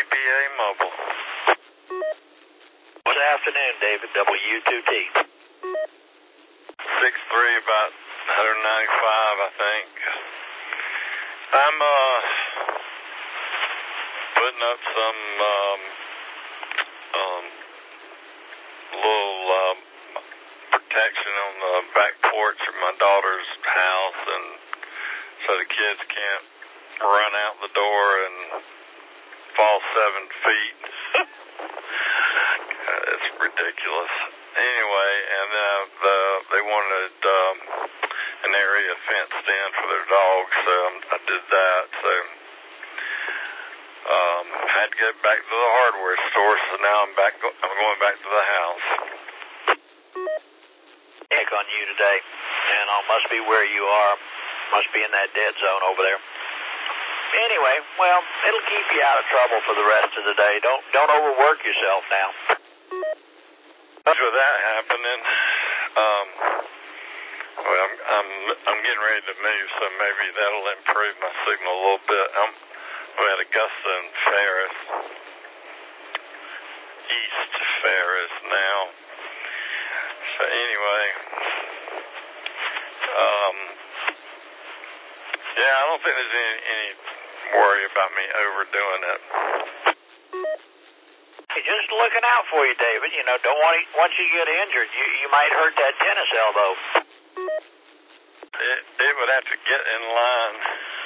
CBA Mobile. Good afternoon, David, W2T. 6'3", about 195, I think. I'm putting up some little protection on the back porch of my daughter's house, and so the kids can't run out the door and fall 7 feet. It's ridiculous. Anyway, and they wanted an area fenced in for their dogs, so I did that. So had to get back to the hardware store, so now I'm going back to the house. Heck on you today, and must be where you are. Must be in that dead zone over there. Anyway, well, it'll keep you out of trouble for the rest of the day. Don't overwork yourself now. With that happening, well, I'm getting ready to move, so maybe that'll improve my signal a little bit. We're at Augusta and Ferris, East Ferris now. So anyway, yeah, I don't think there's any worry about me overdoing it. Just looking out for you, David. You know, don't want once you get injured, you might hurt that tennis elbow. It would have to get in line.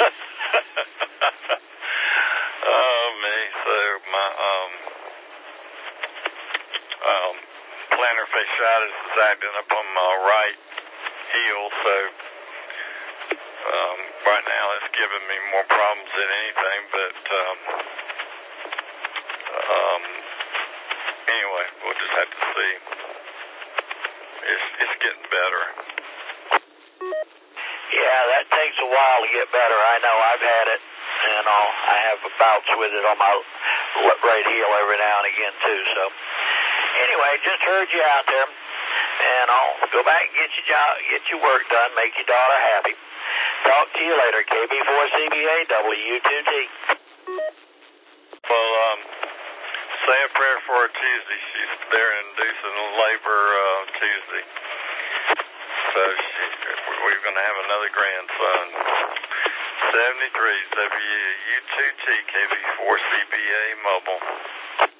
Oh, me. So my plantar fasciitis is acting up on my right heel, so right now it's giving me more problems than anything, but anyway, we'll just have to see. It's getting better. Yeah, that takes a while to get better. I know. I've had it, and I have bouts with it on my right heel every now and again too. So anyway, just heard you out there, and I'll go back and get your work done, make your daughter happy. Talk to you later, KB4CBA W2T. Well, say a prayer for her Tuesday. She's there inducing labor Tuesday. So we're going to have another grandson. 73 WU2T KB4CBA Mobile.